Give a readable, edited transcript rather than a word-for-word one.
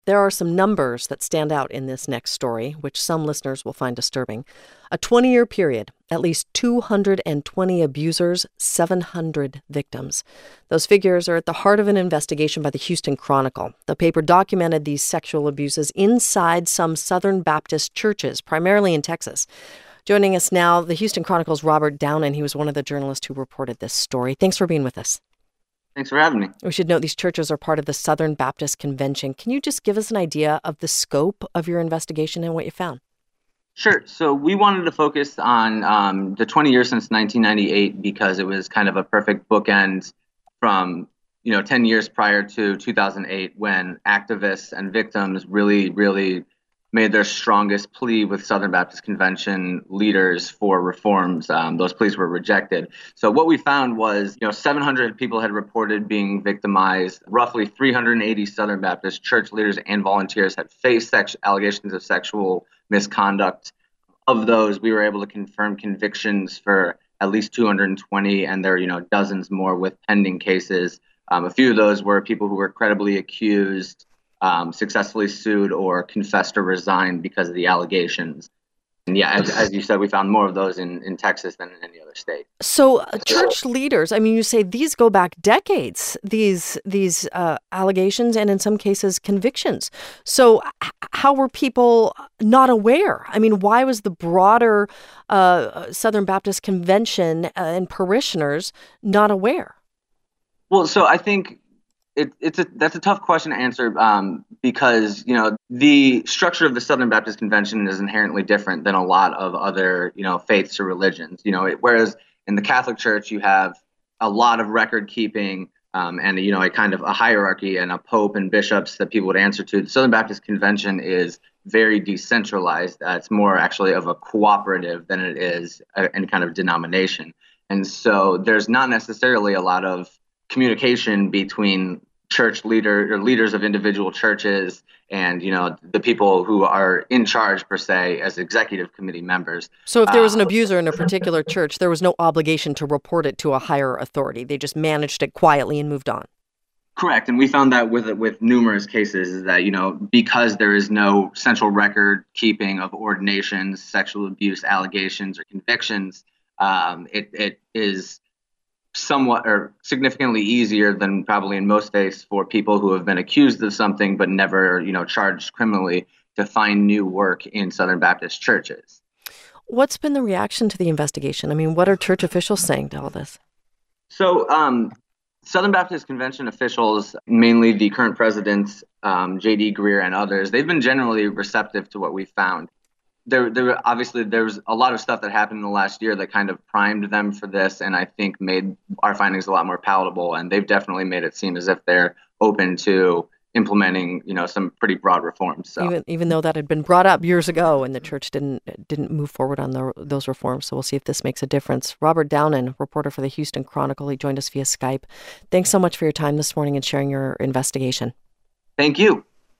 There are some numbers that stand out in this next story, which some listeners will find disturbing. A 20-year period, at least 220 abusers, 700 victims. Those figures are at the heart of an investigation by the Houston Chronicle. The paper documented these sexual abuses inside some Southern Baptist churches, primarily in Texas. Joining us now, the Houston Chronicle's Robert Downen. He was one of the journalists who reported this story. Thanks for being with us. Thanks for having me. We should note these churches are part of the Southern Baptist Convention. Can you just give us an idea of the scope of your investigation and what you found? Sure. So we wanted to focus on the 20 years since 1998 because it was kind of a perfect bookend from 10 years prior to 2008 when activists and victims really made their strongest plea with Southern Baptist Convention leaders for reforms. Those pleas were rejected. So what we found was, 700 people had reported being victimized. Roughly 380 Southern Baptist church leaders and volunteers had faced allegations of sexual misconduct. Of those, we were able to confirm convictions for at least 220, and there are, dozens more with pending cases. A few of those were people who were credibly accused, successfully sued, or confessed or resigned because of the allegations. And as you said, we found more of those in Texas than in any other state. So church leaders, you say these go back decades, these allegations and in some cases convictions. So how were people not aware? Why was the broader Southern Baptist Convention and parishioners not aware? Well, so I think that's a tough question to answer because, the structure of the Southern Baptist Convention is inherently different than a lot of other, faiths or religions. Whereas in the Catholic Church, you have a lot of record keeping and, a kind of a hierarchy and a pope and bishops that people would answer to. The Southern Baptist Convention is very decentralized. It's more actually of a cooperative than it is any kind of denomination. And so there's not necessarily a lot of communication between church leaders of individual churches and, the people who are in charge, per se, as executive committee members. So if there was an abuser in a particular church, there was no obligation to report it to a higher authority. They just managed it quietly and moved on. Correct. And we found that with numerous cases is that, because there is no central record keeping of ordinations, sexual abuse allegations, or convictions, it is somewhat or significantly easier than probably in most states for people who have been accused of something but never, charged criminally to find new work in Southern Baptist churches. What's been the reaction to the investigation? What are church officials saying to all this? So Southern Baptist Convention officials, mainly the current presidents, J.D. Greear and others, they've been generally receptive to what we found. There was a lot of stuff that happened in the last year that kind of primed them for this, and I think made our findings a lot more palatable. And they've definitely made it seem as if they're open to implementing, some pretty broad reforms. So even though that had been brought up years ago, and the church didn't move forward on those reforms. So we'll see if this makes a difference. Robert Downen, reporter for the Houston Chronicle, he joined us via Skype. Thanks so much for your time this morning and sharing your investigation. Thank you.